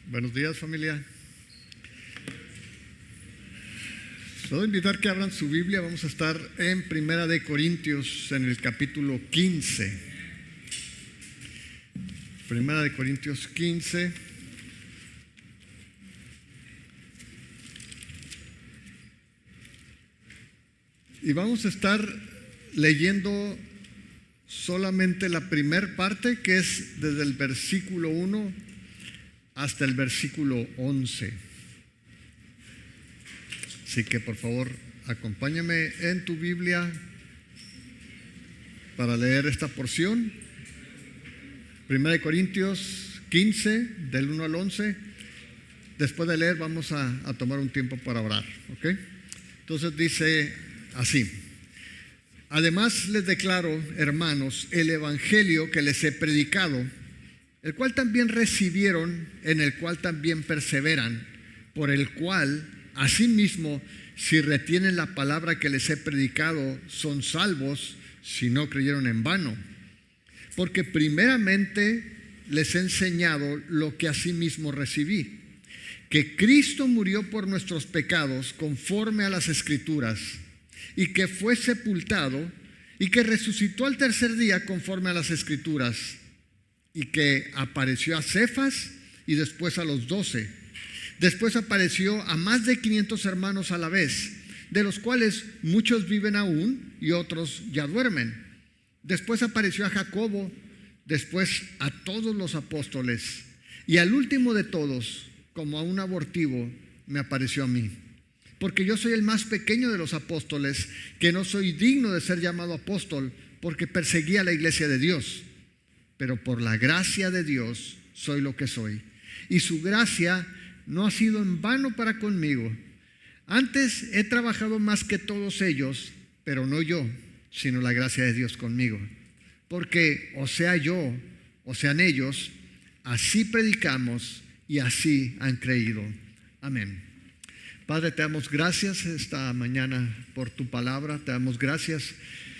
Buenos días, familia. Les voy a invitar que abran su Biblia. Vamos a estar en Primera de Corintios, en el capítulo 15. Primera de Corintios 15. Y vamos a estar leyendo solamente la primera parte, que es desde el versículo 1 hasta el versículo 11. Así que por favor, acompáñame en tu Biblia para leer esta porción. Primera de Corintios 15, del 1 al 11. Después de leer vamos a tomar un tiempo para orar, ¿ok? Entonces dice así: además les declaro, hermanos, el evangelio que les he predicado, el cual también recibieron, en el cual también perseveran, por el cual, asimismo, si retienen la palabra que les he predicado, son salvos, si no creyeron en vano. Porque primeramente les he enseñado lo que asimismo recibí, que Cristo murió por nuestros pecados conforme a las Escrituras, y que fue sepultado, y que resucitó al tercer día conforme a las Escrituras, y que apareció a Cefas y después a los 12. Después apareció a más de 500 hermanos a la vez, de los cuales muchos viven aún y otros ya duermen. Después apareció a Jacobo, después a todos los apóstoles, y al último de todos, como a un abortivo, me apareció a mí. Porque yo soy el más pequeño de los apóstoles, que no soy digno de ser llamado apóstol, porque perseguía la iglesia de Dios. Pero por la gracia de Dios soy lo que soy. Y su gracia no ha sido en vano para conmigo. Antes he trabajado más que todos ellos, pero no yo, sino la gracia de Dios conmigo. Porque o sea yo, o sean ellos, así predicamos y así han creído. Amén. Padre, te damos gracias esta mañana por tu palabra. Te damos gracias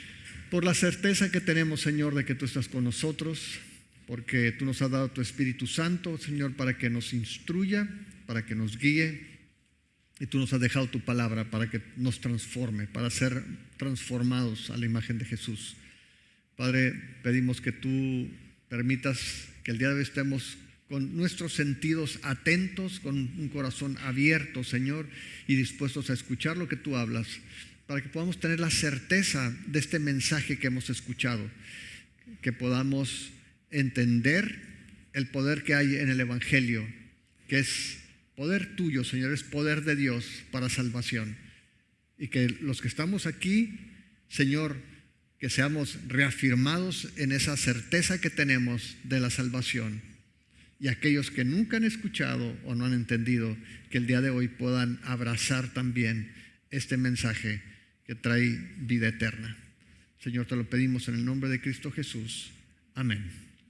por la certeza que tenemos, Señor, de que tú estás con nosotros, porque tú nos has dado tu Espíritu Santo, Señor, para que nos instruya, para que nos guíe, y tú nos has dejado tu palabra para que nos transforme, para ser transformados a la imagen de Jesús. Padre, pedimos que tú permitas que el día de hoy estemos con nuestros sentidos atentos, con un corazón abierto, Señor, y dispuestos a escuchar lo que tú hablas, para que podamos tener la certeza de este mensaje que hemos escuchado, que podamos entender el poder que hay en el evangelio, que es poder tuyo, Señor, es poder de Dios para salvación, y que los que estamos aquí, Señor, que seamos reafirmados en esa certeza que tenemos de la salvación, y aquellos que nunca han escuchado o no han entendido, que el día de hoy puedan abrazar también este mensaje que trae vida eterna. Señor, te lo pedimos en el nombre de Cristo Jesús. Amén.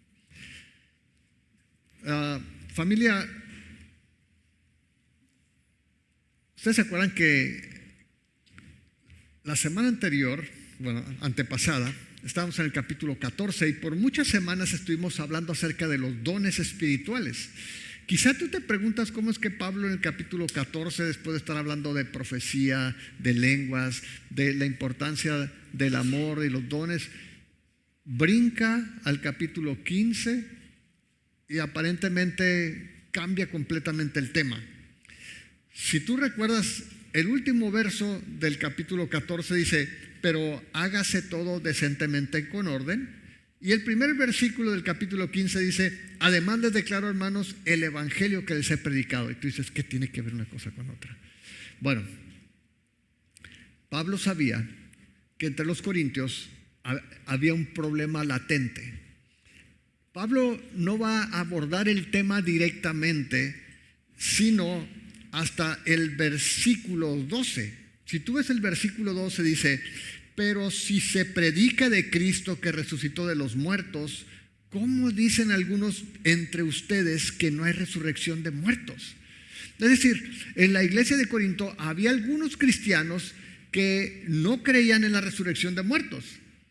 Familia, ¿ustedes se acuerdan que la semana anterior, antepasada, estábamos en el capítulo 14 y por muchas semanas estuvimos hablando acerca de los dones espirituales? Quizá tú te preguntas cómo es que Pablo en el capítulo 14, después de estar hablando de profecía, de lenguas, de la importancia del amor y los dones, brinca al capítulo 15 y aparentemente cambia completamente el tema. Si tú recuerdas, el último verso del capítulo 14 dice: pero hágase todo decentemente y con orden. Y el primer versículo del capítulo 15 dice: además les declaro, hermanos, el evangelio que les he predicado. Y tú dices, ¿qué tiene que ver una cosa con otra? Bueno, Pablo sabía que entre los corintios había un problema latente. Pablo no va a abordar el tema directamente, sino hasta el versículo 12. Si tú ves el versículo 12, dice: pero si se predica de Cristo que resucitó de los muertos, ¿cómo dicen algunos entre ustedes que no hay resurrección de muertos? Es decir, en la iglesia de Corinto había algunos cristianos que no creían en la resurrección de muertos.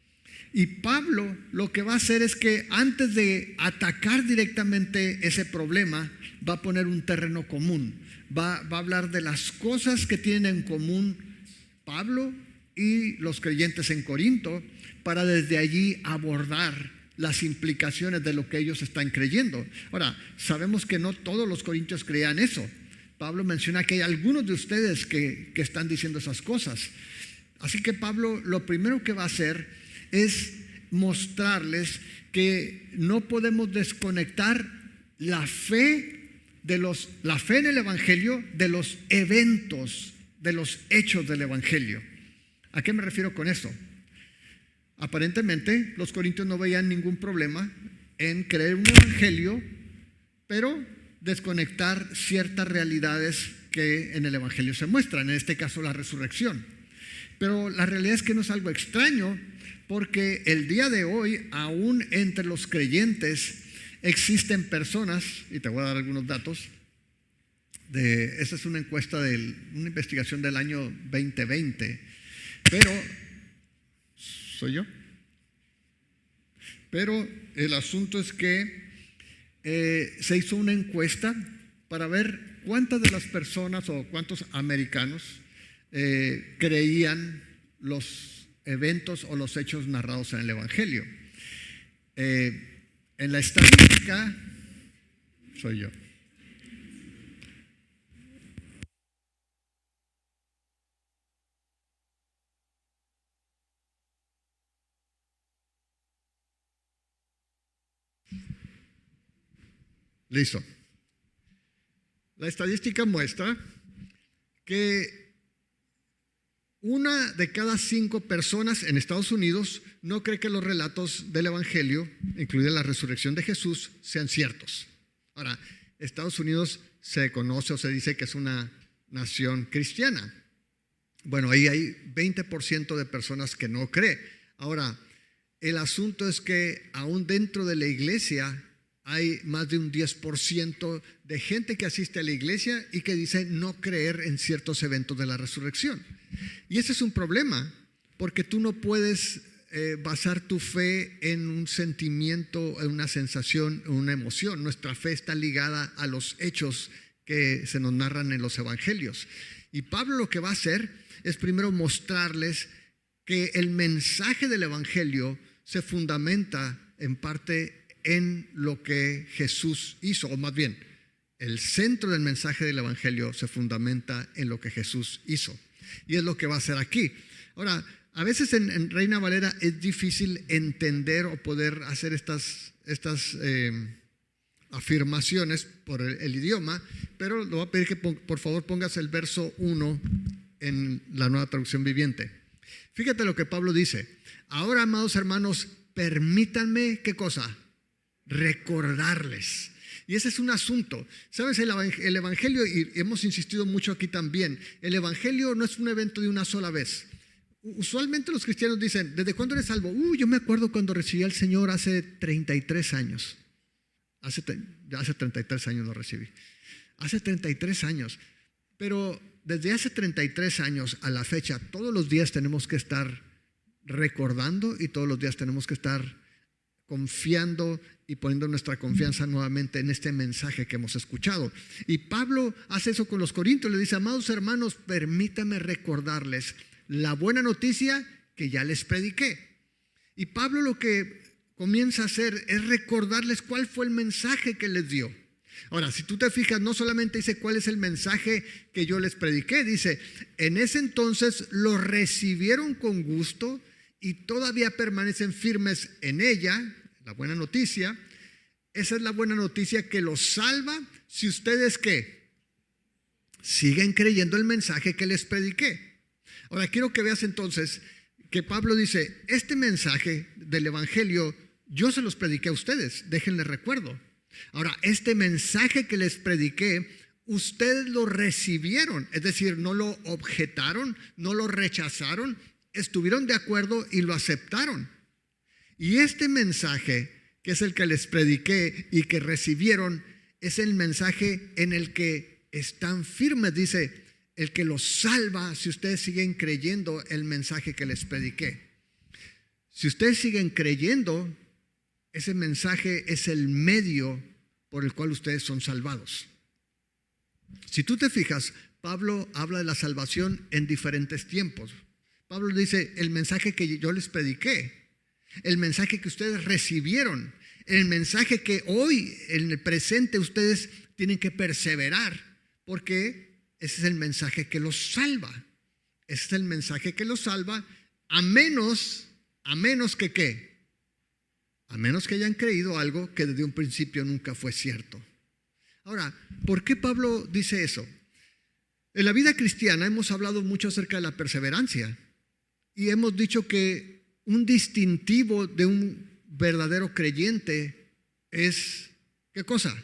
Y Pablo lo que va a hacer es que antes de atacar directamente ese problema, va a poner un terreno común. Va a hablar de las cosas que tienen en común Pablo y los creyentes en Corinto, para desde allí abordar las implicaciones de lo que ellos están creyendo. Ahora, sabemos que no todos los corintios creían eso. Pablo menciona que hay algunos de ustedes que están diciendo esas cosas. Así que Pablo lo primero que va a hacer es mostrarles que no podemos desconectar la fe en el Evangelio de los eventos, de los hechos del Evangelio. ¿A qué me refiero con esto? Aparentemente los corintios no veían ningún problema en creer un Evangelio, pero desconectar ciertas realidades que en el Evangelio se muestran, en este caso la resurrección. Pero la realidad es que no es algo extraño, porque el día de hoy, aún entre los creyentes, existen personas, y te voy a dar algunos datos, esta es una encuesta, una investigación del año 2020, pero, ¿soy yo? Pero el asunto es que se hizo una encuesta para ver cuántas de las personas o cuántos americanos creían los eventos o los hechos narrados en el Evangelio. En la estadística, soy yo. Listo. La estadística muestra que 1 de cada 5 personas en Estados Unidos no cree que los relatos del Evangelio, incluida la resurrección de Jesús, sean ciertos. Ahora, Estados Unidos se conoce o se dice que es una nación cristiana. Bueno, ahí hay 20% de personas que no cree. Ahora, el asunto es que aún dentro de la iglesia hay más de un 10% de gente que asiste a la iglesia y que dice no creer en ciertos eventos de la resurrección. Y ese es un problema, porque tú no puedes basar tu fe en un sentimiento, en una sensación, en una emoción. Nuestra fe está ligada a los hechos que se nos narran en los evangelios. Y Pablo lo que va a hacer es primero mostrarles que el mensaje del evangelio se fundamenta en parte en lo que Jesús hizo, o más bien, el centro del mensaje del evangelio se fundamenta en lo que Jesús hizo. Y es lo que va a hacer aquí. Ahora, a veces en Reina Valera es difícil entender o poder hacer estas afirmaciones por el idioma, pero le voy a pedir que por favor pongas el verso 1 en la Nueva Traducción Viviente. Fíjate lo que Pablo dice. Ahora, amados hermanos, permítanme, ¿qué cosa? Recordarles. Y ese es un asunto. ¿Sabes? El evangelio, y hemos insistido mucho aquí también, el evangelio no es un evento de una sola vez. Usualmente los cristianos dicen, ¿desde cuándo eres salvo? Yo me acuerdo cuando recibí al Señor hace 33 años. Hace 33 años lo recibí. Hace 33 años. Pero desde hace 33 años a la fecha, todos los días tenemos que estar recordando y todos los días tenemos que estar confiando y poniendo nuestra confianza nuevamente en este mensaje que hemos escuchado. Y Pablo hace eso con los corintios, le dice, amados hermanos, permítanme recordarles la buena noticia que ya les prediqué. Y Pablo lo que comienza a hacer es recordarles cuál fue el mensaje que les dio. Ahora, si tú te fijas, no solamente dice cuál es el mensaje que yo les prediqué, dice, en ese entonces lo recibieron con gusto y todavía permanecen firmes en ella, la buena noticia. Esa es la buena noticia que los salva si ustedes, ¿qué? Siguen creyendo el mensaje que les prediqué. Ahora, quiero que veas entonces que Pablo dice, este mensaje del evangelio yo se los prediqué a ustedes, déjenles recuerdo. Ahora, este mensaje que les prediqué, ustedes lo recibieron, es decir, no lo objetaron, no lo rechazaron, estuvieron de acuerdo y lo aceptaron. Y este mensaje, que es el que les prediqué y que recibieron, es el mensaje en el que están firmes, dice, el que los salva si ustedes siguen creyendo el mensaje que les prediqué. Si ustedes siguen creyendo, ese mensaje es el medio por el cual ustedes son salvados. Si tú te fijas, Pablo habla de la salvación en diferentes tiempos. Pablo dice, el mensaje que yo les prediqué, el mensaje que ustedes recibieron, el mensaje que hoy, en el presente, ustedes tienen que perseverar, porque ese es el mensaje que los salva. Ese es el mensaje que los salva, a menos que ¿qué? A menos que hayan creído algo que desde un principio nunca fue cierto. Ahora, ¿por qué Pablo dice eso? En la vida cristiana hemos hablado mucho acerca de la perseverancia y hemos dicho que un distintivo de un verdadero creyente es, ¿qué cosa?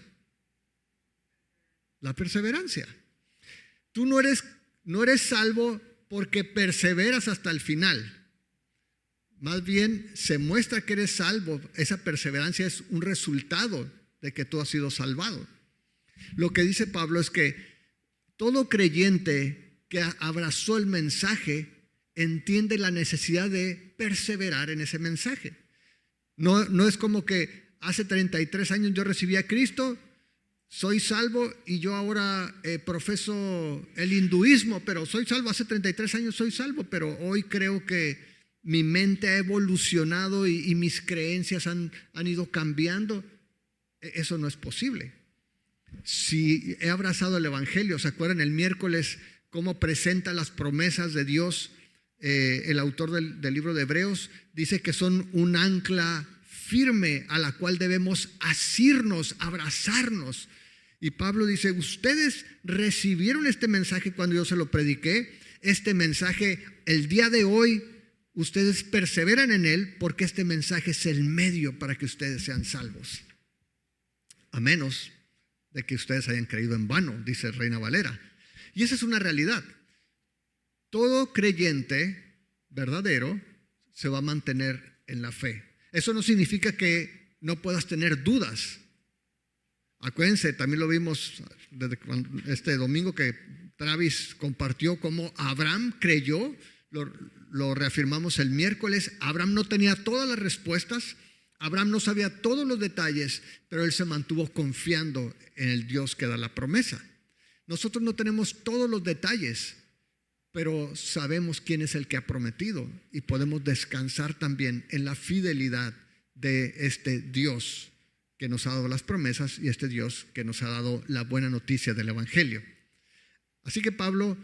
La perseverancia. Tú no eres salvo porque perseveras hasta el final. Más bien se muestra que eres salvo. Esa perseverancia es un resultado de que tú has sido salvado. Lo que dice Pablo es que todo creyente que abrazó el mensaje entiende la necesidad de perseverar en ese mensaje. No es como que hace 33 años yo recibí a Cristo, soy salvo y yo ahora profeso el hinduismo, pero soy salvo, hace 33 años soy salvo, pero hoy creo que mi mente ha evolucionado y mis creencias han ido cambiando. Eso no es posible. Si he abrazado el Evangelio, ¿se acuerdan el miércoles cómo presenta las promesas de Dios? El autor del libro de Hebreos dice que son un ancla firme a la cual debemos asirnos, abrazarnos. Y Pablo dice, ustedes recibieron este mensaje cuando yo se lo prediqué. Este mensaje, el día de hoy, ustedes perseveran en él porque este mensaje es el medio para que ustedes sean salvos. A menos de que ustedes hayan creído en vano, dice Reina Valera. Y esa es una realidad. Todo creyente verdadero se va a mantener en la fe. Eso no significa que no puedas tener dudas. Acuérdense, también lo vimos desde este domingo que Travis compartió cómo Abraham creyó, lo reafirmamos el miércoles. Abraham no tenía todas las respuestas, Abraham no sabía todos los detalles, pero él se mantuvo confiando en el Dios que da la promesa. Nosotros no tenemos todos los detalles, pero sabemos quién es el que ha prometido y podemos descansar también en la fidelidad de este Dios que nos ha dado las promesas y este Dios que nos ha dado la buena noticia del Evangelio. Así que Pablo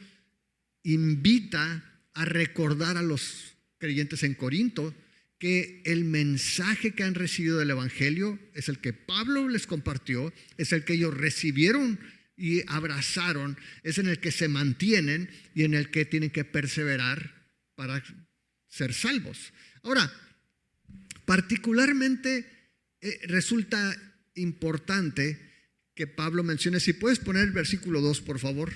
invita a recordar a los creyentes en Corinto que el mensaje que han recibido del Evangelio es el que Pablo les compartió, es el que ellos recibieron y abrazaron, es en el que se mantienen y en el que tienen que perseverar para ser salvos. Ahora, particularmente resulta importante que Pablo mencione, si puedes poner el versículo 2 por favor.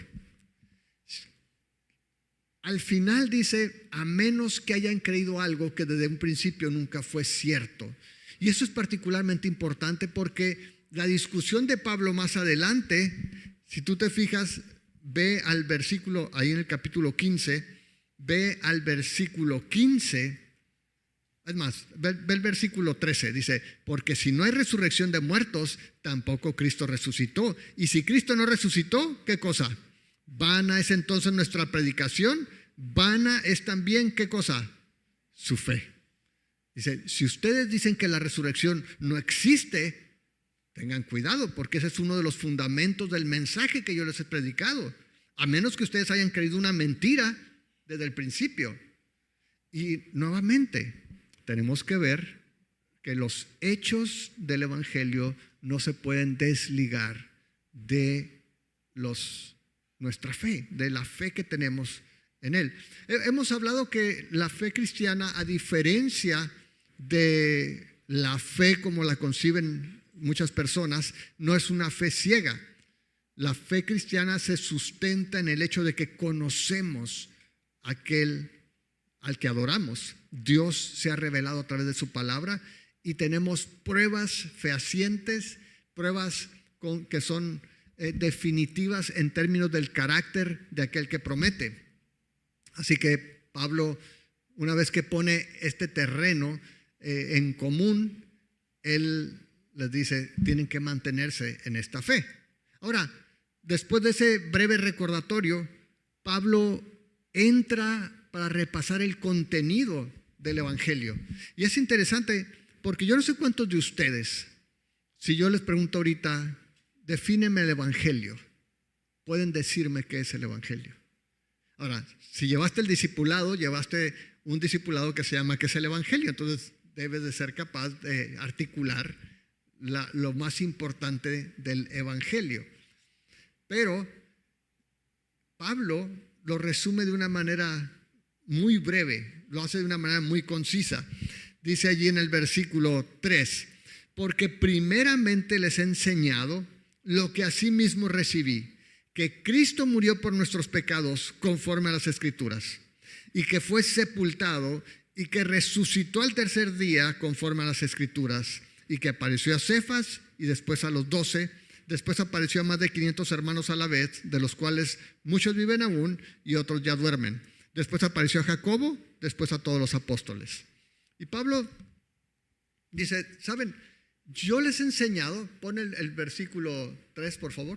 Al final dice, a menos que hayan creído algo que desde un principio nunca fue cierto. Y eso es particularmente importante porque la discusión de Pablo más adelante, si tú te fijas, ve al versículo, ahí en el capítulo 15, ve al versículo 15, es más, ve el versículo 13, dice, porque si no hay resurrección de muertos, tampoco Cristo resucitó. Y si Cristo no resucitó, ¿qué cosa? Vana es entonces nuestra predicación, vana es también, ¿qué cosa? Su fe. Dice, si ustedes dicen que la resurrección no existe, tengan cuidado, porque ese es uno de los fundamentos del mensaje que yo les he predicado, a menos que ustedes hayan creído una mentira desde el principio. Y nuevamente, tenemos que ver que los hechos del Evangelio no se pueden desligar de nuestra fe, de la fe que tenemos en Él. Hemos hablado que la fe cristiana, a diferencia de la fe como la conciben muchas personas, no es una fe ciega. La fe cristiana se sustenta en el hecho de que conocemos aquel al que adoramos. Dios se ha revelado a través de su palabra y tenemos pruebas fehacientes, pruebas que son definitivas en términos del carácter de aquel que promete. Así que Pablo una vez que pone este terreno en común, él les dice, tienen que mantenerse en esta fe. Ahora, después de ese breve recordatorio, Pablo entra para repasar el contenido del Evangelio. Y es interesante porque yo no sé cuántos de ustedes, si yo les pregunto ahorita, defíneme el Evangelio, pueden decirme qué es el Evangelio. Ahora, si llevaste el discipulado, llevaste un discipulado que se llama ¿qué es el Evangelio? Entonces debes de ser capaz de articular lo más importante del Evangelio. Pero Pablo lo resume de una manera muy breve, lo hace de una manera muy concisa. Dice allí en el versículo 3, porque primeramente les he enseñado lo que asimismo recibí, que Cristo murió por nuestros pecados conforme a las Escrituras, y que fue sepultado y que resucitó al tercer día conforme a las Escrituras, y que apareció a Cefas y después a los 12, después apareció a más de 500 hermanos a la vez, de los cuales muchos viven aún y otros ya duermen. Después apareció a Jacobo, después a todos los apóstoles. Y Pablo dice, ¿saben? Yo les he enseñado, pon el versículo 3 por favor.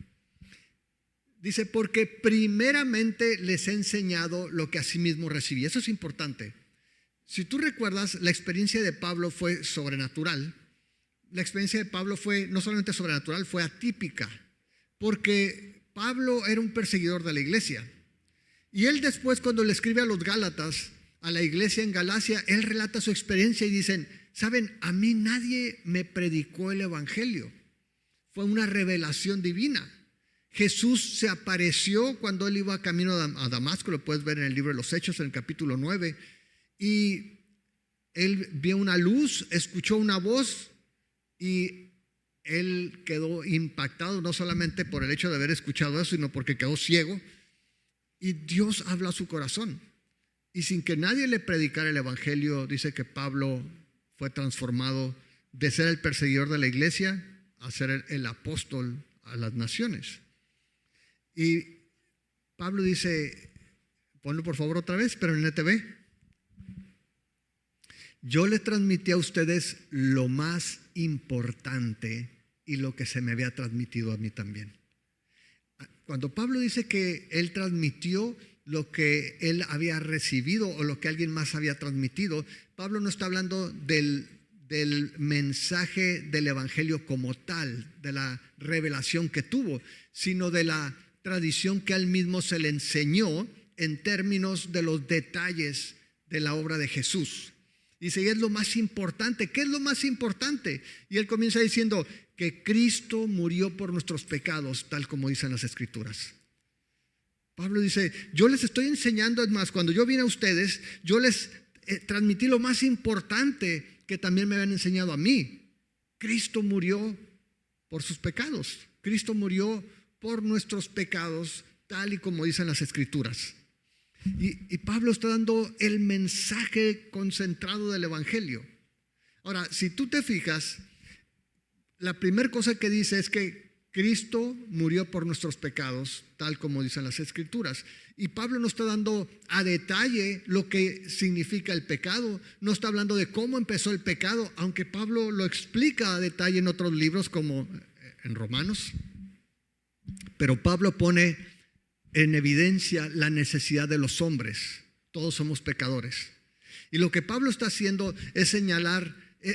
Dice, porque primeramente les he enseñado lo que asimismo recibí. Eso es importante. Si tú recuerdas, la experiencia de Pablo fue sobrenatural. La experiencia de Pablo fue no solamente sobrenatural, fue atípica. Porque Pablo era un perseguidor de la iglesia. Y él después, cuando le escribe a los Gálatas, a la iglesia en Galacia, él relata su experiencia y dicen, ¿saben? A mí nadie me predicó el evangelio. Fue una revelación divina. Jesús se apareció cuando él iba camino a Damasco, lo puedes ver en el libro de los Hechos, en el capítulo 9, y él vio una luz, escuchó una voz y él quedó impactado, no solamente por el hecho de haber escuchado eso, sino porque quedó ciego, y Dios habla a su corazón. Y sin que nadie le predicara el evangelio, dice que Pablo fue transformado de ser el perseguidor de la iglesia a ser el apóstol a las naciones. Y Pablo dice, ponlo por favor otra vez, pero en NTV. Yo les transmití a ustedes lo más importante y lo que se me había transmitido a mí también. Cuando Pablo dice que él transmitió lo que él había recibido o lo que alguien más había transmitido, Pablo no está hablando del mensaje del evangelio como tal, de la revelación que tuvo, sino de la tradición que a él mismo se le enseñó en términos de los detalles de la obra de Jesús. Dice, y es lo más importante. ¿Qué es lo más importante? Y él comienza diciendo que Cristo murió por nuestros pecados, tal como dicen las Escrituras. Pablo dice, yo les estoy enseñando, es más, cuando yo vine a ustedes, yo les transmití lo más importante que también me habían enseñado a mí. Cristo murió por sus pecados. Cristo murió por nuestros pecados, tal y como dicen las Escrituras. Y Pablo está dando el mensaje concentrado del evangelio. Ahora, si tú te fijas, la primera cosa que dice es que Cristo murió por nuestros pecados, tal como dicen las Escrituras. Y Pablo no está dando a detalle lo que significa el pecado. No está hablando de cómo empezó el pecado, aunque Pablo lo explica a detalle en otros libros como en Romanos. Pero Pablo pone en evidencia la necesidad de los hombres. Todos somos pecadores. Y lo que Pablo está haciendo es señalar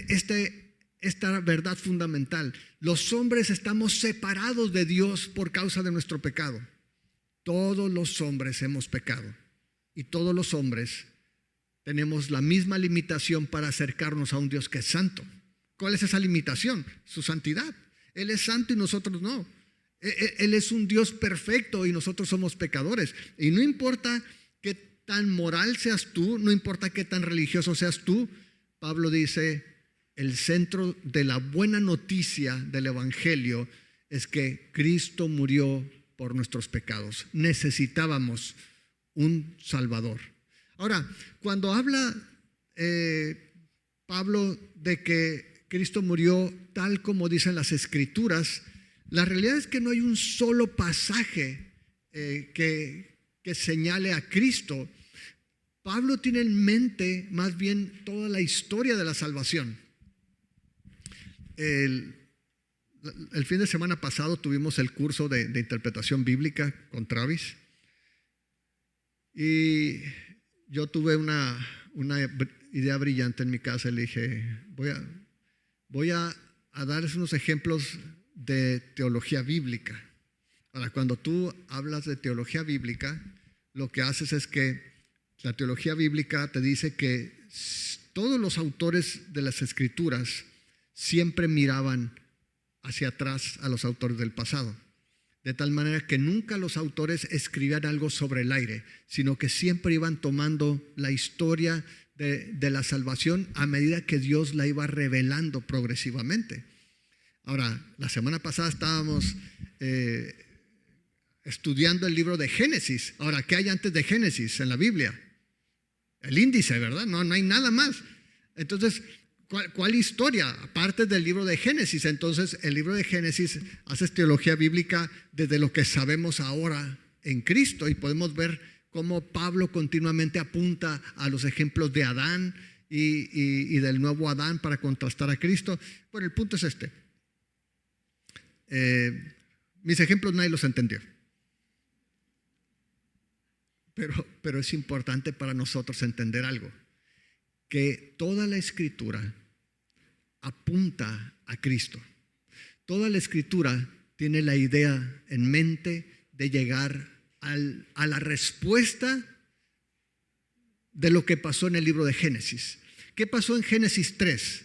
esta verdad fundamental. Los hombres estamos separados de Dios por causa de nuestro pecado. Todos los hombres hemos pecado. Y todos los hombres tenemos la misma limitación para acercarnos a un Dios que es santo. ¿Cuál es esa limitación? Su santidad. Él es santo y nosotros no. Él es un Dios perfecto y nosotros somos pecadores. Y no importa qué tan moral seas tú, no importa qué tan religioso seas tú, Pablo dice, el centro de la buena noticia del evangelio es que Cristo murió por nuestros pecados. Necesitábamos un Salvador. Ahora, cuando habla Pablo de que Cristo murió tal como dicen las Escrituras, la realidad es que no hay un solo pasaje que señale a Cristo. Pablo tiene en mente más bien toda la historia de la salvación. El fin de semana pasado tuvimos el curso de interpretación bíblica con Travis y yo tuve una idea brillante en mi casa y le dije, voy a darles unos ejemplos de teología bíblica. Ahora, cuando tú hablas de teología bíblica, lo que haces es que la teología bíblica te dice que todos los autores de las Escrituras siempre miraban hacia atrás a los autores del pasado, de tal manera que nunca los autores escribían algo sobre el aire, sino que siempre iban tomando la historia de la salvación a medida que Dios la iba revelando progresivamente. Ahora, la semana pasada estábamos estudiando el libro de Génesis. Ahora, ¿qué hay antes de Génesis en la Biblia? El índice, ¿verdad? No hay nada más. Entonces, ¿cuál historia? Aparte del libro de Génesis. Entonces, el libro de Génesis hace teología bíblica desde lo que sabemos ahora en Cristo, y podemos ver cómo Pablo continuamente apunta a los ejemplos de Adán y del nuevo Adán para contrastar a Cristo. Bueno, el punto es este. Mis ejemplos nadie los entendió. Pero es importante para nosotros entender algo, que toda la Escritura apunta a Cristo. Toda la Escritura tiene la idea en mente de llegar a la respuesta de lo que pasó en el libro de Génesis. ¿Qué pasó en Génesis 3?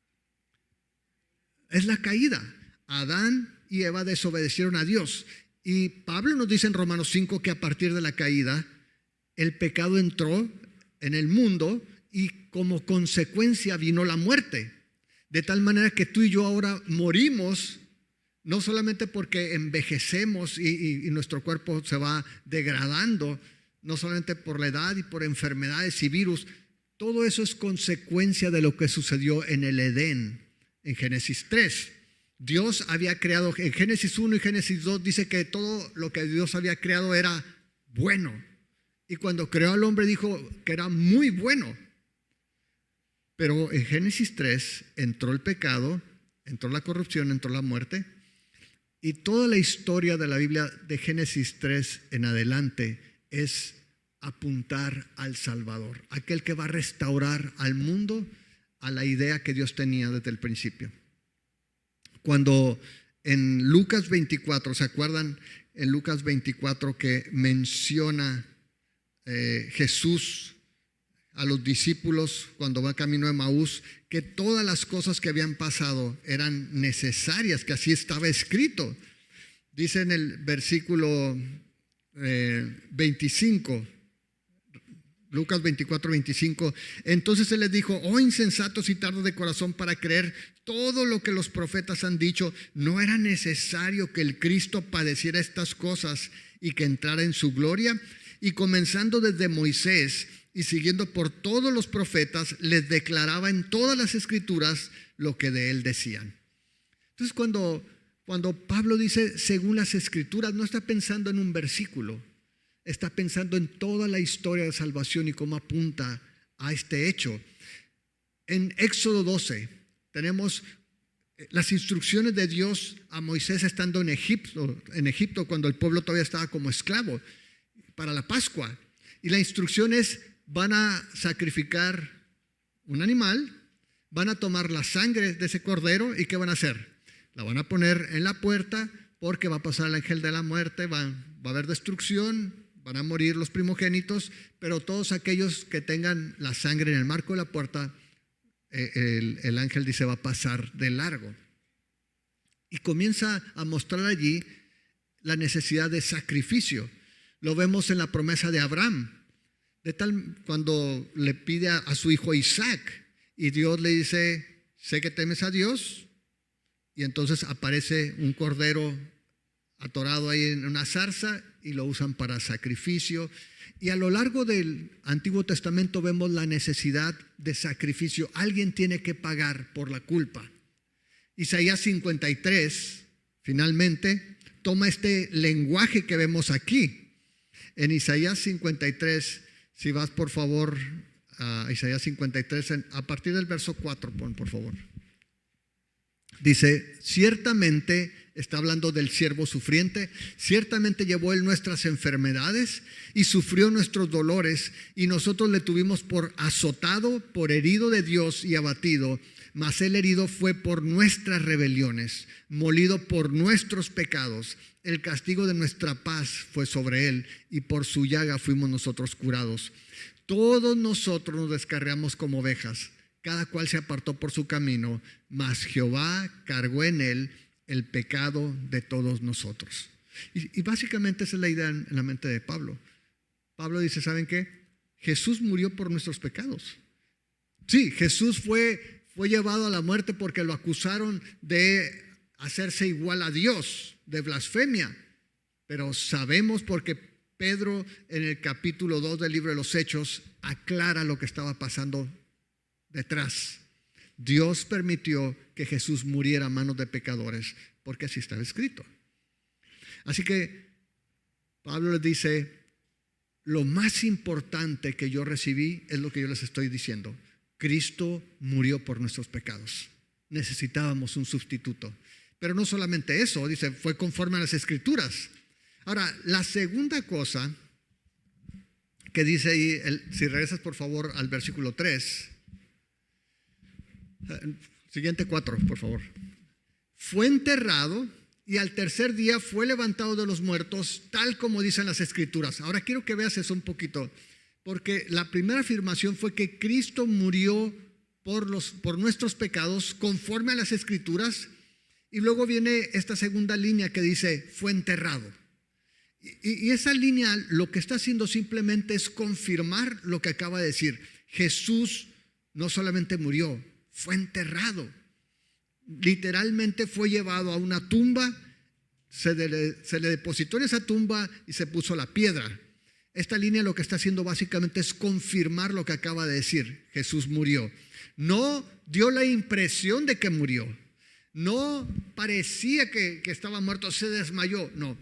Es la caída. Adán y Eva desobedecieron a Dios. Y Pablo nos dice en Romanos 5 que a partir de la caída el pecado entró en el mundo y como consecuencia vino la muerte. De tal manera que tú y yo ahora morimos, no solamente porque envejecemos y nuestro cuerpo se va degradando, no solamente por la edad y por enfermedades y virus. Todo eso es consecuencia de lo que sucedió en el Edén, en Génesis 3. Dios había creado, en Génesis 1 y Génesis 2 dice que todo lo que Dios había creado era bueno. Y cuando creó al hombre dijo que era muy bueno. Pero en Génesis 3 entró el pecado, entró la corrupción, entró la muerte. Y toda la historia de la Biblia de Génesis 3 en adelante es apuntar al Salvador, aquel que va a restaurar al mundo a la idea que Dios tenía desde el principio. Cuando en Lucas 24, ¿se acuerdan? En Lucas 24 que menciona Jesús a los discípulos cuando va camino de Emaús, que todas las cosas que habían pasado eran necesarias, que así estaba escrito. Dice en el versículo 25, Lucas 24, 25, entonces Él les dijo: oh insensatos y tardos de corazón para creer todo lo que los profetas han dicho. ¿No era necesario que el Cristo padeciera estas cosas y que entrara en su gloria? Y comenzando desde Moisés y siguiendo por todos los profetas, les declaraba en todas las escrituras lo que de Él decían. Entonces cuando Pablo dice según las escrituras, no está pensando en un versículo, está pensando en toda la historia de salvación y cómo apunta a este hecho. En Éxodo 12 tenemos las instrucciones de Dios a Moisés estando en Egipto cuando el pueblo todavía estaba como esclavo para la Pascua. Y la instrucción es: van a sacrificar un animal, van a tomar la sangre de ese cordero y ¿qué van a hacer? La van a poner en la puerta porque va a pasar el ángel de la muerte, va a haber destrucción, van a morir los primogénitos, pero todos aquellos que tengan la sangre en el marco de la puerta, el ángel dice va a pasar de largo. Y comienza a mostrar allí la necesidad de sacrificio. Lo vemos en la promesa de Abraham. De tal, cuando le pide a su hijo Isaac, y Dios le dice: sé que temes a Dios, y entonces aparece un cordero atorado ahí en una zarza y lo usan para sacrificio. Y a lo largo del Antiguo Testamento vemos la necesidad de sacrificio. Alguien tiene que pagar por la culpa. Isaías 53 finalmente toma este lenguaje que vemos aquí. En Isaías 53 Si vas por favor a Isaías 53, a partir del verso 4, pon por favor. Dice, ciertamente, está hablando del siervo sufriente, ciertamente llevó él nuestras enfermedades y sufrió nuestros dolores, y nosotros le tuvimos por azotado, por herido de Dios y abatido, mas él herido fue por nuestras rebeliones, molido por nuestros pecados. El castigo de nuestra paz fue sobre él, y por su llaga fuimos nosotros curados. Todos nosotros nos descarriamos como ovejas, cada cual se apartó por su camino, mas Jehová cargó en él el pecado de todos nosotros. Y básicamente esa es la idea en la mente de Pablo. Pablo dice, ¿saben qué? Jesús murió por nuestros pecados. Sí, Jesús fue llevado a la muerte porque lo acusaron de hacerse igual a Dios, de blasfemia. Pero sabemos, porque Pedro en el capítulo 2 del libro de los Hechos aclara lo que estaba pasando detrás. Dios permitió que Jesús muriera a manos de pecadores porque así estaba escrito. Así que Pablo les dice, lo más importante que yo recibí es lo que yo les estoy diciendo. Cristo murió por nuestros pecados. Necesitábamos un sustituto. Pero no solamente eso, dice, fue conforme a las Escrituras. Ahora, la segunda cosa que dice ahí, si regresas por favor al versículo 3, siguiente 4, por favor. Fue enterrado y al tercer día fue levantado de los muertos, tal como dicen las Escrituras. Ahora quiero que veas eso un poquito, porque la primera afirmación fue que Cristo murió por nuestros pecados conforme a las Escrituras, y luego viene esta segunda línea que dice fue enterrado. Y esa línea lo que está haciendo simplemente es confirmar lo que acaba de decir. Jesús no solamente murió, fue enterrado. Literalmente fue llevado a una tumba, se le depositó en esa tumba y se puso la piedra. Esta línea lo que está haciendo básicamente es confirmar lo que acaba de decir. Jesús murió. No dio la impresión de que murió. No parecía que estaba muerto, se desmayó. No,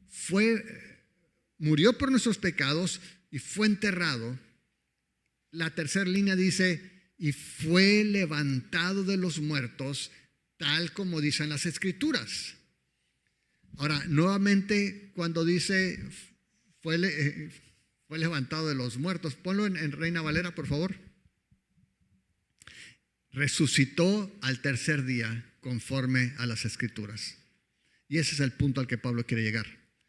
murió por nuestros pecados y fue enterrado. La tercera línea dice, y fue levantado de los muertos, tal como dicen las Escrituras. Ahora, nuevamente, cuando dice fue levantado de los muertos, ponlo en Reina Valera, por favor. Resucitó al tercer día conforme a las Escrituras. Y ese es el punto al que Pablo quiere llegar.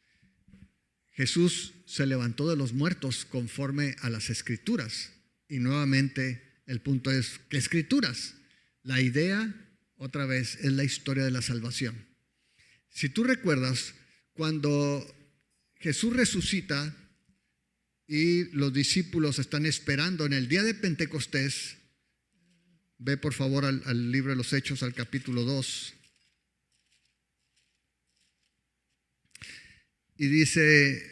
Jesús se levantó de los muertos conforme a las Escrituras. Y nuevamente el punto es, ¿qué Escrituras? La idea, otra vez, es la historia de la salvación. Si tú recuerdas, cuando Jesús resucita y los discípulos están esperando en el día de Pentecostés, ve por favor al libro de los Hechos, al capítulo 2. Y dice,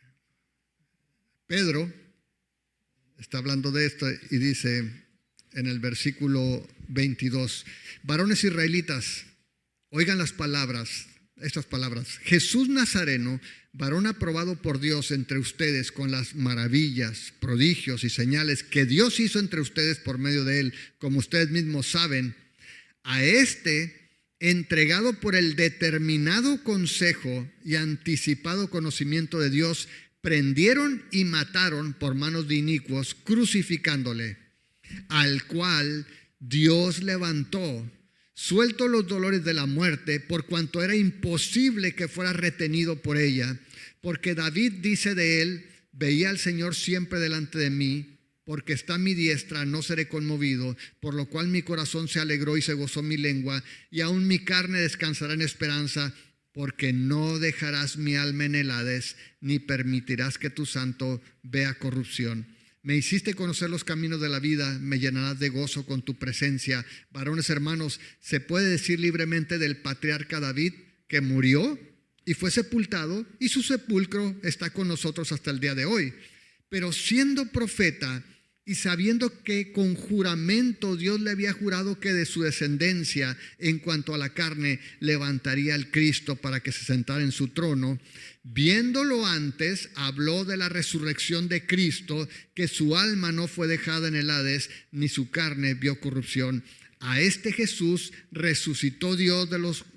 Pedro está hablando de esto y dice en el versículo 22, varones israelitas, oigan estas palabras. Jesús Nazareno, varón aprobado por Dios entre ustedes con las maravillas, prodigios y señales que Dios hizo entre ustedes por medio de él, como ustedes mismos saben, a este entregado por el determinado consejo y anticipado conocimiento de Dios, prendieron y mataron por manos de inicuos, crucificándole, al cual Dios levantó, suelto los dolores de la muerte, por cuanto era imposible que fuera retenido por ella. Porque David dice de él, veía al Señor siempre delante de mí, porque está a mi diestra, no seré conmovido, por lo cual mi corazón se alegró y se gozó mi lengua, y aún mi carne descansará en esperanza, porque no dejarás mi alma en el Hades, ni permitirás que tu santo vea corrupción. Me hiciste conocer los caminos de la vida, me llenarás de gozo con tu presencia. Varones hermanos, se puede decir libremente del patriarca David que murió y fue sepultado, y su sepulcro está con nosotros hasta el día de hoy. Pero siendo profeta, y sabiendo que con juramento Dios le había jurado que de su descendencia en cuanto a la carne levantaría al Cristo para que se sentara en su trono, viéndolo antes, habló de la resurrección de Cristo, que su alma no fue dejada en el Hades, ni su carne vio corrupción. A este Jesús resucitó Dios,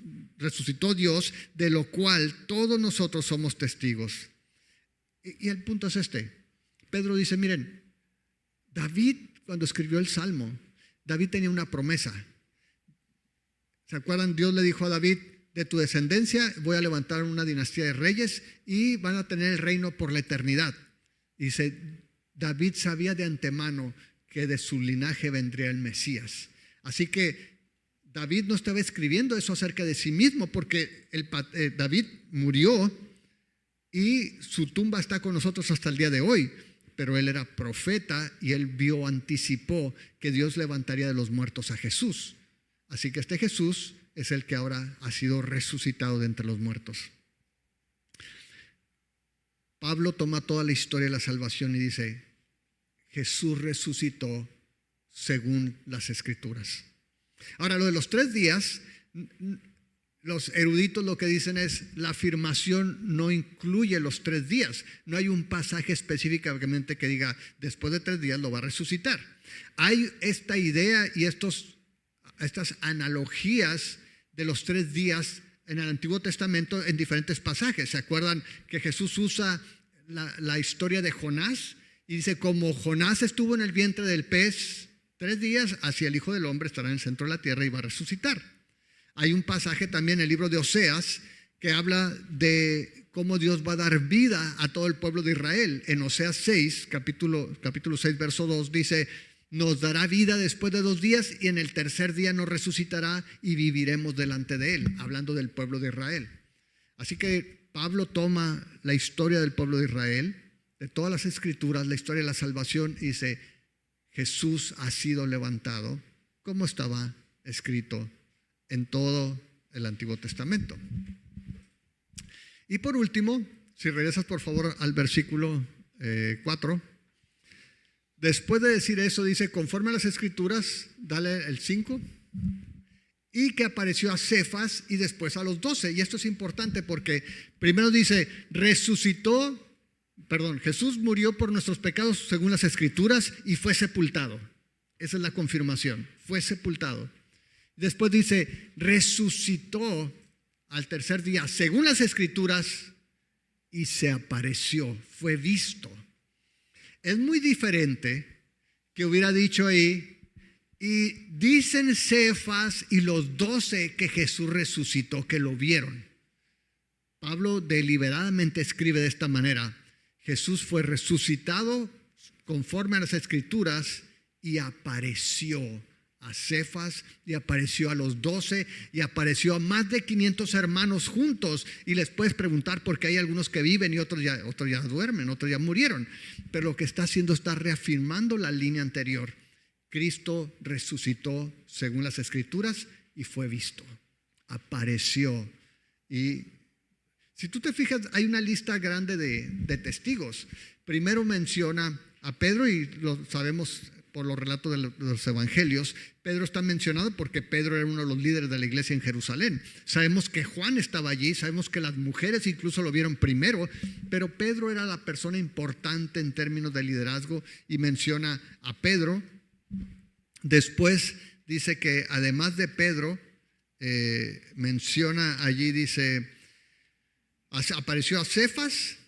de lo cual todos nosotros somos testigos. Y el punto es este. Pedro dice, miren, David, cuando escribió el Salmo, David tenía una promesa. ¿Se acuerdan? Dios le dijo a David, de tu descendencia voy a levantar una dinastía de reyes y van a tener el reino por la eternidad. Dice, David sabía de antemano que de su linaje vendría el Mesías. Así que David no estaba escribiendo eso acerca de sí mismo, porque David murió y su tumba está con nosotros hasta el día de hoy. Pero él era profeta y él anticipó que Dios levantaría de los muertos a Jesús. Así que este Jesús es el que ahora ha sido resucitado de entre los muertos. Pablo toma toda la historia de la salvación y dice, Jesús resucitó según las Escrituras. Ahora, lo de los 3 días, los eruditos lo que dicen es, la afirmación no incluye los 3 días. No hay un pasaje específicamente que diga, después de 3 días lo va a resucitar. Hay esta idea y estas analogías de los 3 días en el Antiguo Testamento en diferentes pasajes. ¿Se acuerdan que Jesús usa la historia de Jonás? Y dice, como Jonás estuvo en el vientre del pez 3 días, así el Hijo del Hombre estará en el centro de la tierra y va a resucitar. Hay un pasaje también en el libro de Oseas que habla de cómo Dios va a dar vida a todo el pueblo de Israel. En Oseas 6, capítulo 6, verso 2, dice, nos dará vida después de 2 días y en el tercer día nos resucitará y viviremos delante de él, hablando del pueblo de Israel. Así que Pablo toma la historia del pueblo de Israel, de todas las Escrituras, la historia de la salvación, y dice, Jesús ha sido levantado como estaba escrito en todo el Antiguo Testamento. Y por último, si regresas por favor al versículo 4, después de decir eso dice, conforme a las Escrituras, dale el 5, y que apareció a Cefas y después a los 12. Y esto es importante porque primero dice, Jesús murió por nuestros pecados según las Escrituras y fue sepultado. Esa es la confirmación, fue sepultado. Después dice, resucitó al tercer día según las Escrituras y se apareció, fue visto. Es muy diferente que hubiera dicho ahí, y dicen Cefas y los 12 que Jesús resucitó, que lo vieron. Pablo deliberadamente escribe de esta manera, Jesús fue resucitado conforme a las Escrituras y apareció a Cefas y apareció a los 12 y apareció a más de 500 hermanos juntos. Y les puedes preguntar por qué hay algunos que viven y otros ya duermen, otros ya murieron. Pero lo que está haciendo está reafirmando la línea anterior. Cristo resucitó según las Escrituras y fue visto, apareció. Y si tú te fijas, hay una lista grande de testigos. Primero menciona a Pedro y lo sabemos por los relatos de los evangelios. Pedro está mencionado porque Pedro era uno de los líderes de la iglesia en Jerusalén. Sabemos que Juan estaba allí, sabemos que las mujeres incluso lo vieron primero, pero Pedro era la persona importante en términos de liderazgo y menciona a Pedro. Después dice que además de Pedro, menciona allí, dice, apareció a Cefas,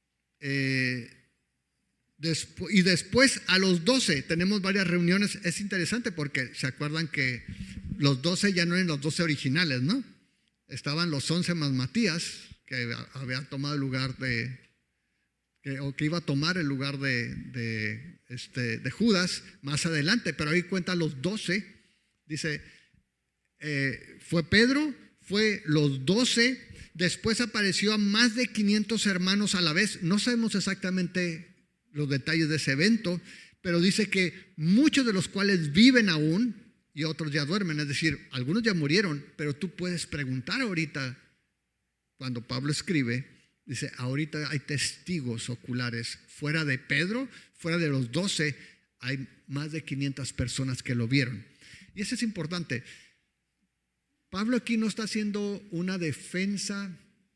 y después a los 12, tenemos varias reuniones. Es interesante porque se acuerdan que los 12 ya no eran los 12 originales, ¿no? Estaban los 11 más Matías, que había tomado el lugar que iba a tomar el lugar de Judas más adelante, pero ahí cuenta los 12, dice, fue Pedro, fue los 12, después apareció a más de 500 hermanos a la vez. No sabemos exactamente los detalles de ese evento, pero dice que muchos de los cuales viven aún y otros ya duermen, es decir, algunos ya murieron, pero tú puedes preguntar ahorita, cuando Pablo escribe, dice, ahorita hay testigos oculares, fuera de Pedro, fuera de los 12, hay más de 500 personas que lo vieron. Y eso es importante. Pablo aquí no está haciendo una defensa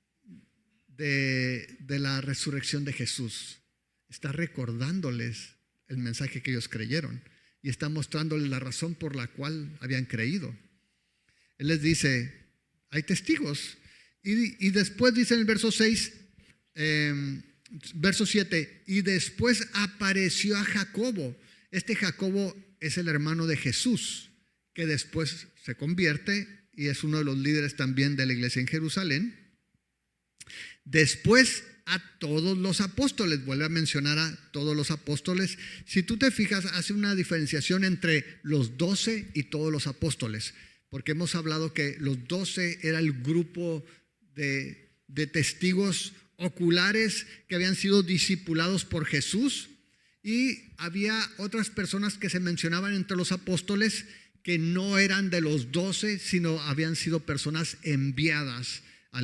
de la resurrección de Jesús. Está recordándoles el mensaje que ellos creyeron y está mostrándoles la razón por la cual habían creído. Él les dice, hay testigos. Y después dice en el verso 6, verso 7, y después apareció a Jacobo. Este Jacobo es el hermano de Jesús, que después se convierte y es uno de los líderes también de la iglesia en Jerusalén. Después a todos los apóstoles, vuelve a mencionar a todos los apóstoles. Si tú te fijas, hace una diferenciación entre los 12 y todos los apóstoles, porque hemos hablado que los 12 era el grupo de testigos oculares que habían sido discipulados por Jesús, y había otras personas que se mencionaban entre los apóstoles que no eran de los 12, sino habían sido personas enviadas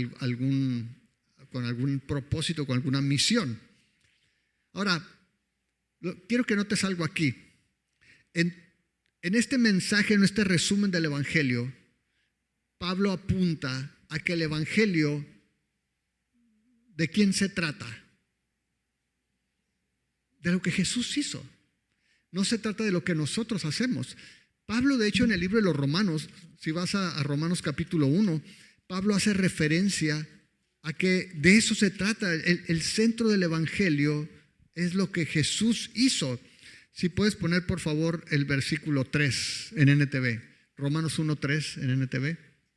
con algún propósito, con alguna misión. Ahora, quiero que notes algo aquí. En este mensaje, en este resumen del Evangelio, Pablo apunta a que el Evangelio, ¿de quién se trata? De lo que Jesús hizo. No se trata de lo que nosotros hacemos. Pablo, de hecho, en el libro de los Romanos, si vas a Romanos capítulo 1, Pablo hace referencia a que de eso se trata. El centro del Evangelio es lo que Jesús hizo. Si puedes poner, por favor, el versículo 3 en NTV. Romanos 1:3 en NTV.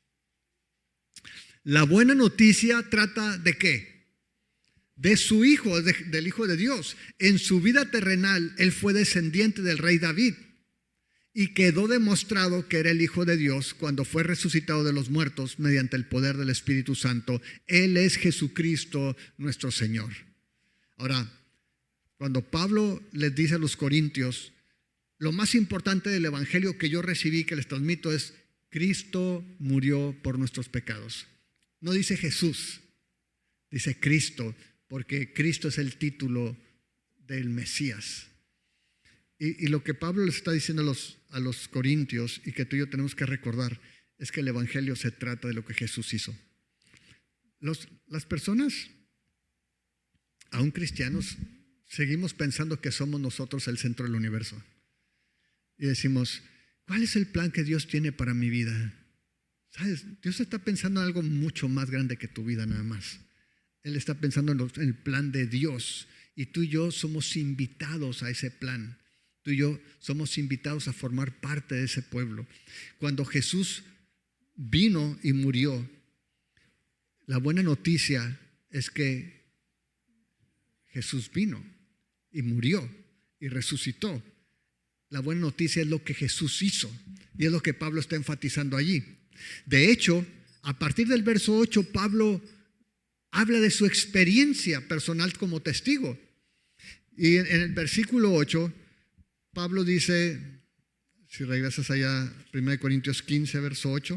La buena noticia trata ¿de qué? De su Hijo, del Hijo de Dios. En su vida terrenal, Él fue descendiente del rey David y quedó demostrado que era el Hijo de Dios cuando fue resucitado de los muertos mediante el poder del Espíritu Santo. Él es Jesucristo nuestro Señor. Ahora, cuando Pablo les dice a los corintios, lo más importante del Evangelio que yo recibí, que les transmito, es Cristo murió por nuestros pecados. No dice Jesús, dice Cristo, porque Cristo es el título del Mesías. Y lo que Pablo les está diciendo a los corintios, y que tú y yo tenemos que recordar, es que el Evangelio se trata de lo que Jesús hizo. Las personas, aún cristianos, seguimos pensando que somos nosotros el centro del universo. Y decimos, ¿cuál es el plan que Dios tiene para mi vida? ¿Sabes? Dios está pensando en algo mucho más grande que tu vida nada más. Él está pensando en el plan de Dios. Y tú y yo somos invitados a ese plan. Tú y yo somos invitados a formar parte de ese pueblo. Cuando Jesús vino y murió, la buena noticia es que Jesús vino y murió y resucitó. La buena noticia es lo que Jesús hizo, y es lo que Pablo está enfatizando allí. De hecho, a partir del verso 8, Pablo habla de su experiencia personal como testigo. Y en el versículo 8, Pablo dice, si regresas allá, 1 Corintios 15, verso 8,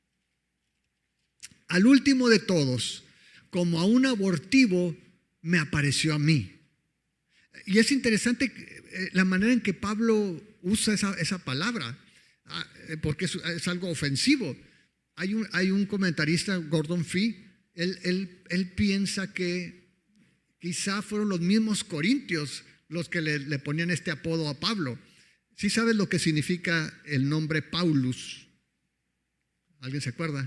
al último de todos, como a un abortivo, me apareció a mí. Y es interesante la manera en que Pablo usa esa palabra, porque es algo ofensivo. Hay un comentarista, Gordon Fee, él piensa que quizá fueron los mismos corintios los que le ponían este apodo a Pablo. ¿Sí sabes lo que significa el nombre Paulus? ¿Alguien se acuerda?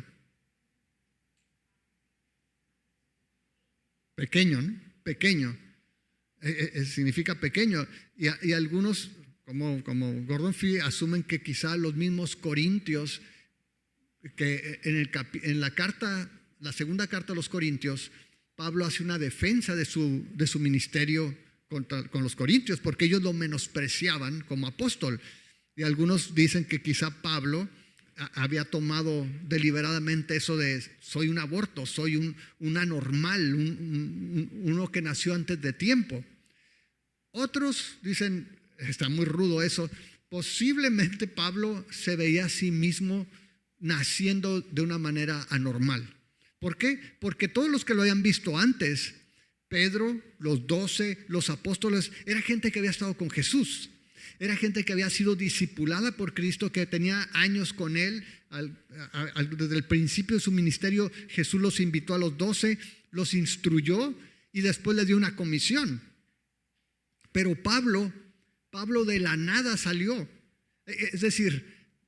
Pequeño, ¿no? Pequeño. Significa pequeño. Y algunos, como Gordon Fee, asumen que quizá los mismos corintios, que en la segunda carta a los corintios, Pablo hace una defensa de su ministerio con los corintios, porque ellos lo menospreciaban como apóstol. Y algunos dicen que quizá Pablo había tomado deliberadamente eso de soy un aborto, soy un anormal, uno que nació antes de tiempo. Otros dicen, está muy rudo eso, posiblemente Pablo se veía a sí mismo naciendo de una manera anormal. ¿Por qué? Porque todos los que lo habían visto antes, Pedro, los 12, los apóstoles, era gente que había estado con Jesús. Era gente que había sido discipulada por Cristo, que tenía años con Él. Desde el principio de su ministerio, Jesús los invitó a los 12, los instruyó y después les dio una comisión. Pero Pablo de la nada salió. Es decir,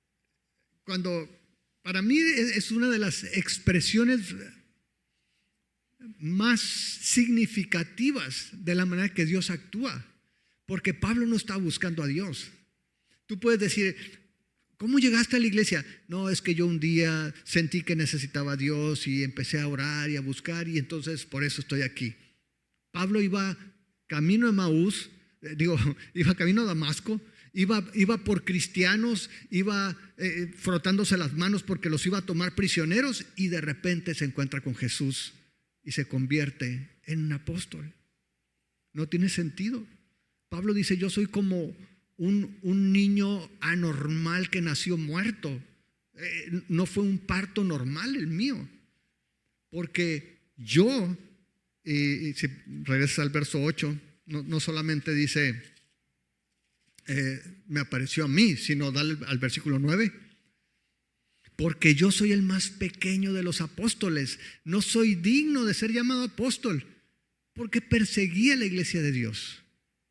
para mí es una de las expresiones más significativas de la manera que Dios actúa, porque Pablo no está buscando a Dios. Tú puedes decir, ¿cómo llegaste a la iglesia? No, es que yo un día sentí que necesitaba a Dios y empecé a orar y a buscar, y entonces por eso estoy aquí. Pablo iba camino a Emaús, iba camino a Damasco, iba por cristianos, iba frotándose las manos porque los iba a tomar prisioneros, y de repente se encuentra con Jesús y se convierte en un apóstol. No tiene sentido. Pablo dice, yo soy como un niño anormal que nació muerto. No fue un parto normal el mío, porque yo, y si regresas al verso 8, no solamente dice me apareció a mí, sino dale al versículo 9. Porque yo soy el más pequeño de los apóstoles, no soy digno de ser llamado apóstol, porque perseguía la iglesia de Dios.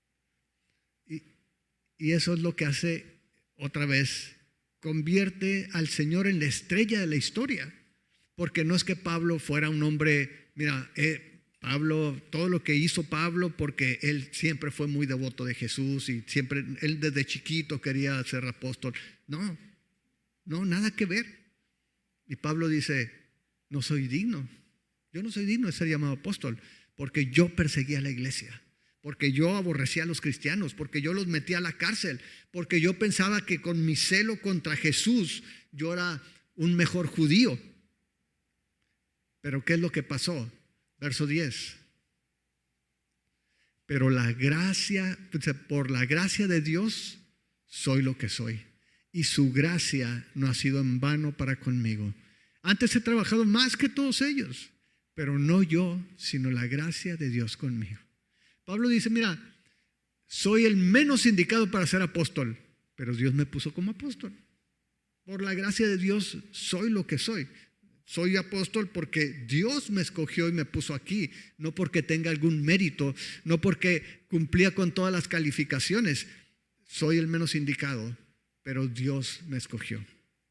Y eso es lo que hace, otra vez, convierte al Señor en la estrella de la historia. Porque no es que Pablo fuera un hombre, mira, Pablo, todo lo que hizo Pablo, porque él siempre fue muy devoto de Jesús y siempre, él desde chiquito quería ser apóstol. No, nada que ver. Y Pablo dice, no soy digno, yo no soy digno de ser llamado apóstol, porque yo perseguía a la iglesia, porque yo aborrecía a los cristianos, porque yo los metía a la cárcel, porque yo pensaba que con mi celo contra Jesús yo era un mejor judío. Pero ¿qué es lo que pasó? Verso 10. Pero por la gracia de Dios soy lo que soy, y su gracia no ha sido en vano para conmigo. Antes he trabajado más que todos ellos, pero no yo, sino la gracia de Dios conmigo. Pablo dice, mira, soy el menos indicado para ser apóstol, pero Dios me puso como apóstol. Por la gracia de Dios soy lo que soy. Soy apóstol porque Dios me escogió y me puso aquí, no porque tenga algún mérito, no porque cumplía con todas las calificaciones. Soy el menos indicado, pero Dios me escogió.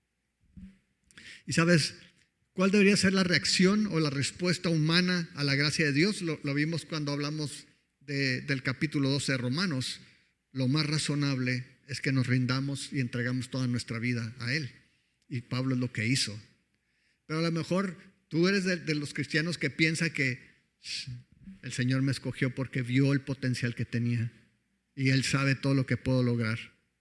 ¿Y sabes cuál debería ser la reacción o la respuesta humana a la gracia de Dios? Lo vimos cuando hablamos del capítulo 12 de Romanos. Lo más razonable es que nos rindamos y entregamos toda nuestra vida a Él. Y Pablo es lo que hizo. Pero a lo mejor tú eres de los cristianos que piensa que el Señor me escogió porque vio el potencial que tenía y Él sabe todo lo que puedo lograr.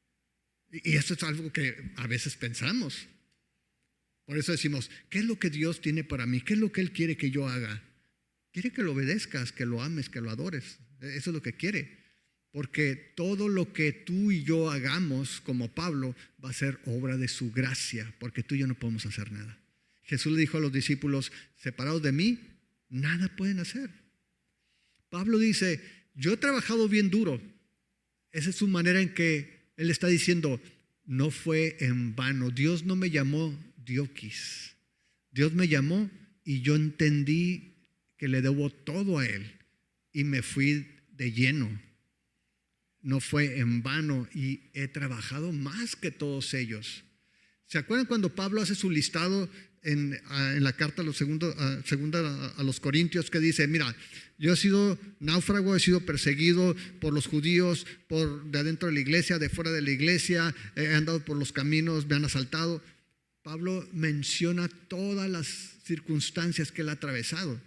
Y esto es algo que a veces pensamos. Por eso decimos, ¿qué es lo que Dios tiene para mí? ¿Qué es lo que Él quiere que yo haga? Quiere que lo obedezcas, que lo ames, que lo adores. Eso es lo que quiere. Porque todo lo que tú y yo hagamos como Pablo va a ser obra de su gracia, porque tú y yo no podemos hacer nada. Jesús le dijo a los discípulos, separados de mí, nada pueden hacer. Pablo dice, yo he trabajado bien duro. Esa es su manera en que él está diciendo, no fue en vano. Dios no me llamó dioquis. Dios me llamó y yo entendí que le debo todo a Él y me fui de lleno. No fue en vano y he trabajado más que todos ellos. ¿Se acuerdan cuando Pablo hace su listado en la carta segunda a los Corintios, que dice, mira, yo he sido náufrago, he sido perseguido por los judíos, de adentro de la iglesia, de fuera de la iglesia, he andado por los caminos, me han asaltado? Pablo menciona todas las circunstancias que él ha atravesado.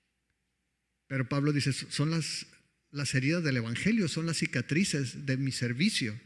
Pero Pablo dice, son las heridas del evangelio, son las cicatrices de mi servicio.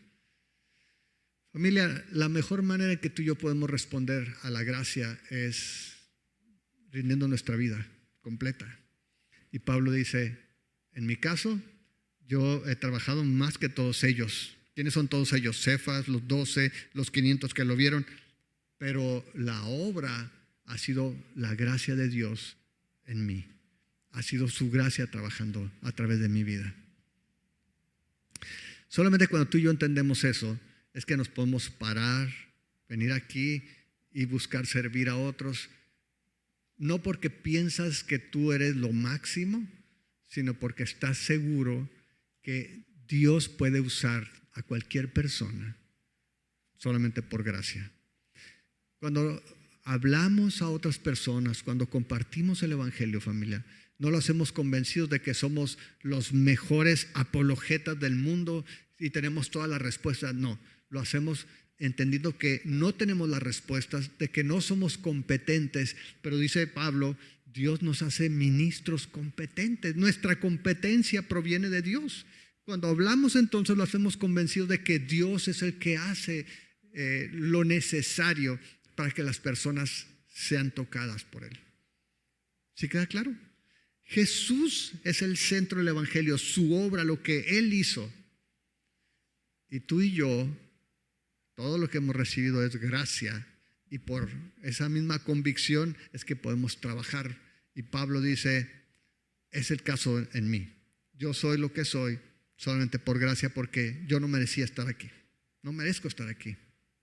Familia, la mejor manera en que tú y yo podemos responder a la gracia es rindiendo nuestra vida completa. Y Pablo dice, en mi caso, yo he trabajado más que todos ellos. ¿Quiénes son todos ellos? Cefas, los 12, los 500 que lo vieron. Pero la obra ha sido la gracia de Dios en mí. Ha sido su gracia trabajando a través de mi vida. Solamente cuando tú y yo entendemos eso, es que nos podemos parar, venir aquí y buscar servir a otros. No porque piensas que tú eres lo máximo, sino porque estás seguro que Dios puede usar a cualquier persona solamente por gracia. Cuando hablamos a otras personas, cuando compartimos el Evangelio, familia, no lo hacemos convencidos de que somos los mejores apologetas del mundo y tenemos todas las respuestas. No, lo hacemos entendiendo que no tenemos las respuestas, de que no somos competentes, pero dice Pablo, Dios nos hace ministros competentes. Nuestra competencia proviene de Dios. Cuando hablamos entonces lo hacemos convencidos de que Dios es el que hace lo necesario para que las personas sean tocadas por Él. ¿Sí queda claro? Jesús es el centro del Evangelio, su obra, lo que Él hizo. Y tú y yo, todo lo que hemos recibido es gracia. Y por esa misma convicción es que podemos trabajar. Y Pablo dice, es el caso en mí. Yo soy lo que soy solamente por gracia, porque yo no merecía estar aquí. No merezco estar aquí.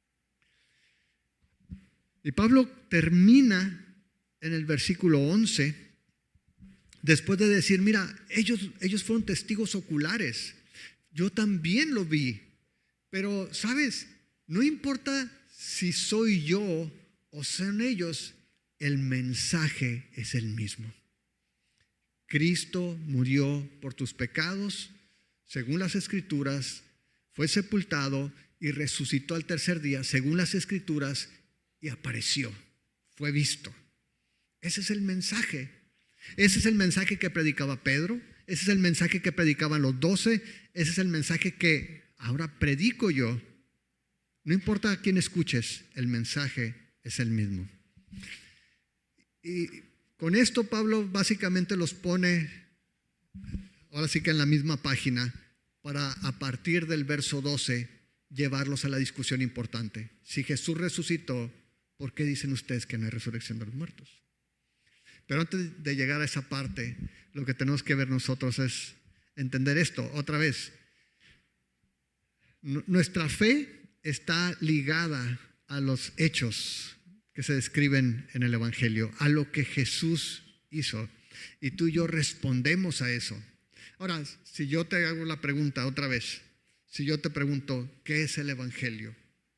Y Pablo termina en el versículo 11, después de decir, mira, ellos fueron testigos oculares. Yo también lo vi. Pero, ¿sabes? No importa si soy yo o son ellos, el mensaje es el mismo. Cristo murió por tus pecados, según las Escrituras, fue sepultado y resucitó al tercer día, según las Escrituras, y apareció, fue visto. Ese es el mensaje. Ese es el mensaje que predicaba Pedro, ese es el mensaje que predicaban los 12, ese es el mensaje que ahora predico yo. No importa a quién escuches, el mensaje es el mismo. Y con esto Pablo básicamente los pone, ahora sí que en la misma página, para a partir del verso 12 llevarlos a la discusión importante. Si Jesús resucitó, ¿por qué dicen ustedes que no hay resurrección de los muertos? Pero antes de llegar a esa parte, lo que tenemos que ver nosotros es entender esto otra vez. Nuestra fe está ligada a los hechos que se describen en el Evangelio, a lo que Jesús hizo. Y tú y yo respondemos a eso. Ahora, si yo te hago la pregunta otra vez, si yo te pregunto, ¿qué es el Evangelio?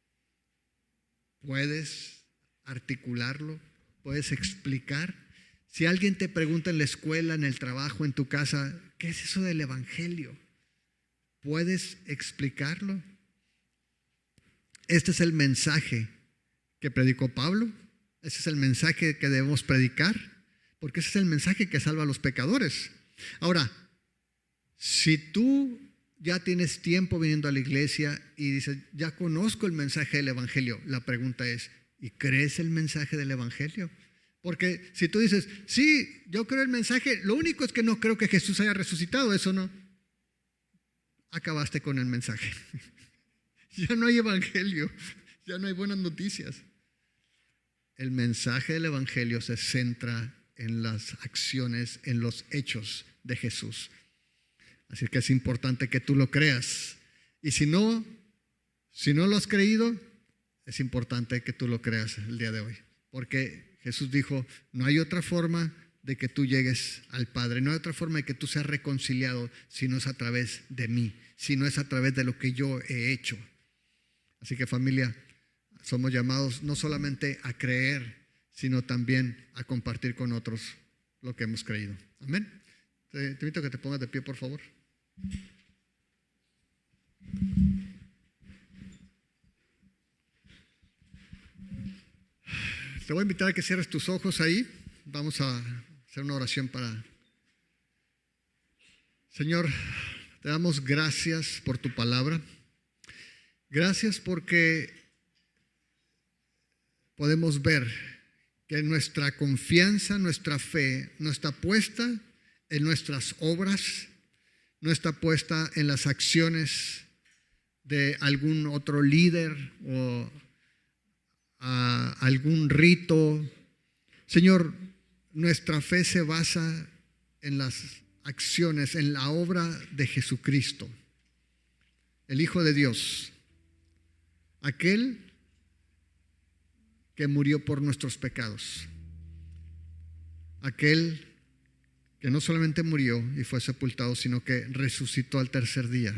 ¿Puedes articularlo? ¿Puedes explicar? Si alguien te pregunta en la escuela, en el trabajo, en tu casa, ¿qué es eso del Evangelio? ¿Puedes explicarlo? Este es el mensaje que predicó Pablo. Ese es el mensaje que debemos predicar, porque ese es el mensaje que salva a los pecadores. Ahora, si tú ya tienes tiempo viniendo a la iglesia y dices, ya conozco el mensaje del Evangelio, la pregunta es, ¿y crees el mensaje del Evangelio? Porque si tú dices, sí, yo creo el mensaje, lo único es que no creo que Jesús haya resucitado, eso no, acabaste con el mensaje. Ya no hay Evangelio, ya no hay buenas noticias. El mensaje del Evangelio se centra en las acciones, en los hechos de Jesús. Así que es importante que tú lo creas. Y si no lo has creído, es importante que tú lo creas el día de hoy. Porque Jesús dijo, no hay otra forma de que tú llegues al Padre, no hay otra forma de que tú seas reconciliado si no es a través de mí, si no es a través de lo que yo he hecho. Así que familia, somos llamados no solamente a creer, sino también a compartir con otros lo que hemos creído. Amén. Te invito a que te pongas de pie, por favor. Te voy a invitar a que cierres tus ojos ahí. Vamos a hacer una oración para... Señor, te damos gracias por tu palabra. Gracias porque podemos ver que nuestra confianza, nuestra fe no está puesta en nuestras obras, no está puesta en las acciones de algún otro líder o algún rito. Señor, nuestra fe se basa en las acciones, en la obra de Jesucristo. el Hijo de Dios, aquel que murió por nuestros pecados, aquel que no solamente murió y fue sepultado, sino que resucitó al tercer día.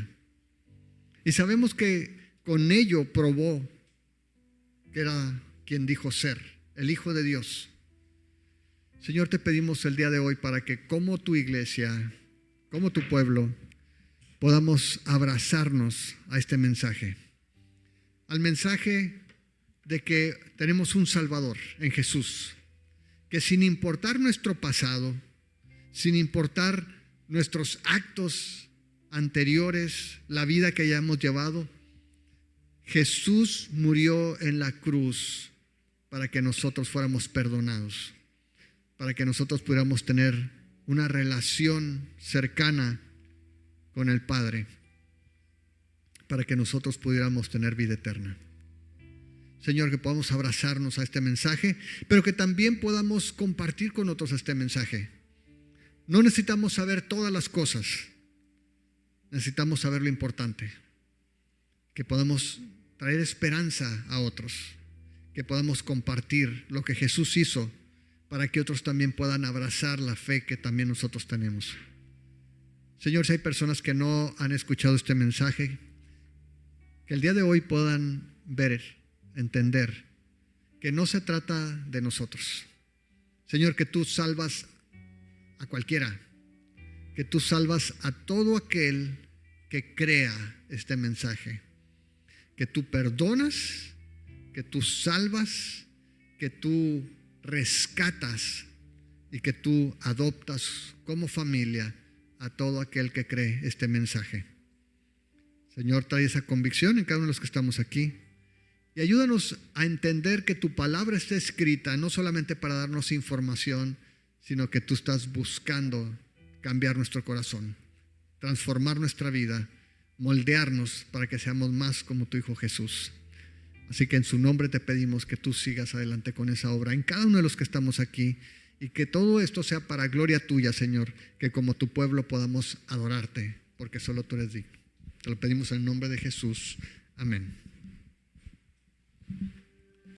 Y sabemos que con ello probó que era quien dijo ser, el Hijo de Dios. Señor, te pedimos el día de hoy para que como tu iglesia, como tu pueblo, podamos abrazarnos a este mensaje, al mensaje de que tenemos un Salvador en Jesús, que sin importar nuestro pasado, sin importar nuestros actos anteriores, la vida que hayamos llevado, Jesús murió en la cruz para que nosotros fuéramos perdonados, para que nosotros pudiéramos tener una relación cercana con el Padre, para que nosotros pudiéramos tener vida eterna. Señor, que podamos abrazarnos a este mensaje, pero que también podamos compartir con otros este mensaje. No necesitamos saber todas las cosas, necesitamos saber lo importante, que podamos traer esperanza a otros, que podamos compartir lo que Jesús hizo para que otros también puedan abrazar la fe que también nosotros tenemos. Señor, si hay personas que no han escuchado este mensaje, que el día de hoy puedan ver, entender que no se trata de nosotros. Señor, que tú salvas a cualquiera, que tú salvas a todo aquel que crea este mensaje, que tú perdonas, que tú salvas, que tú rescatas y que tú adoptas como familia a todo aquel que cree este mensaje. Señor, trae esa convicción en cada uno de los que estamos aquí y ayúdanos a entender que tu palabra está escrita no solamente para darnos información, sino que tú estás buscando cambiar nuestro corazón, transformar nuestra vida, moldearnos para que seamos más como tu Hijo Jesús. Así que en su nombre te pedimos que tú sigas adelante con esa obra en cada uno de los que estamos aquí y que todo esto sea para gloria tuya, Señor, que como tu pueblo podamos adorarte, porque solo tú eres digno. Te lo pedimos en el nombre de Jesús. Amén.